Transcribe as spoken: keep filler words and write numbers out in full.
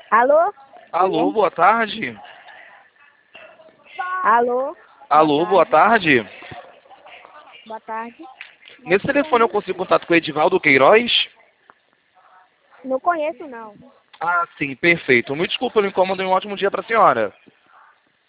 Alô? Alô, boa tarde. Alô? Alô, boa tarde. Boa tarde. Nesse telefone eu consigo contato com o Edivaldo Queiroz? Não conheço, não. Ah, sim, perfeito. Me desculpa pelo incômodo e um ótimo dia para a senhora.